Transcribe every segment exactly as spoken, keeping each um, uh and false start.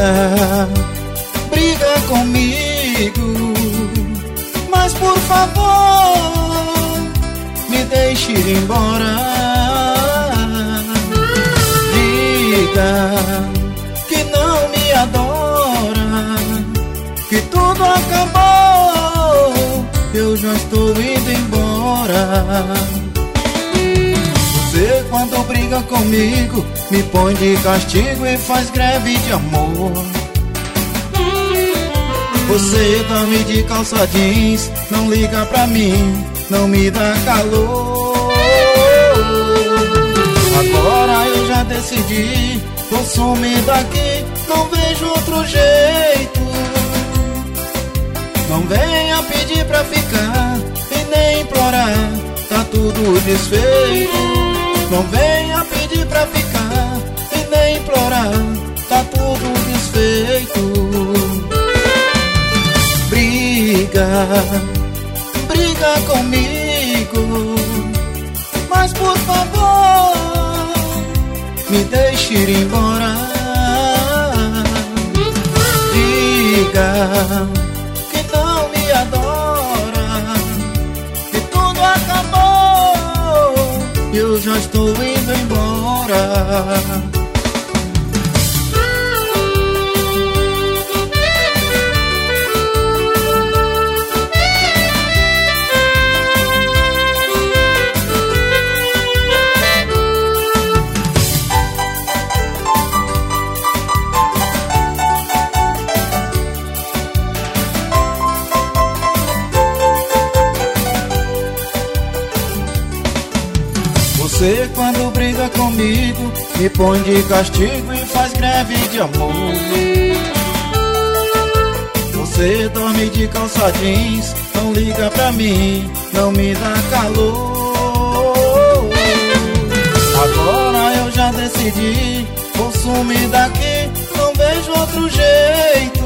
briga comigo, mas por favor, me deixe ir embora. Diga que não me adora, que tudo acabou, eu já estou indo embora. Você, quando briga comigo, me põe de castigo e faz greve de amor. Você dorme de calça jeans, não liga pra mim, não me dá calor. Agora eu já decidi, vou sumir daqui, não vejo outro jeito. Não venha pedir pra ficar e nem implorar, tá tudo desfeito. Não venha pedir pra ficar e nem implorar, tá tudo desfeito. Briga, briga comigo, mas por favor, me deixe ir embora. Diga que não me adora, que tudo acabou, eu já estou indo embora. Você, quando briga comigo, me põe de castigo e faz greve de amor. Você dorme de calça jeans, não liga pra mim, não me dá calor. Agora eu já decidi, vou sumir daqui, não vejo outro jeito.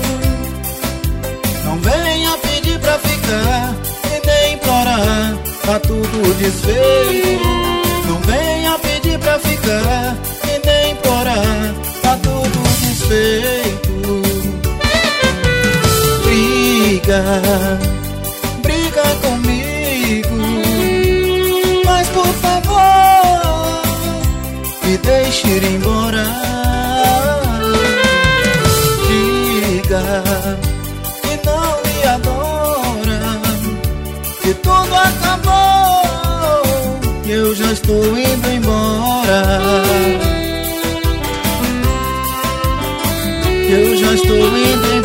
Não venha pedir pra ficar e nem implorar, tá tudo desfeito. Não venha pedir pra ficar e nem implorar, tá tudo desfeito. Briga, briga comigo, mas por favor, me deixe ir embora. Diga que não me adora, que tudo acabou, eu já estou indo embora. Eu já estou indo embora.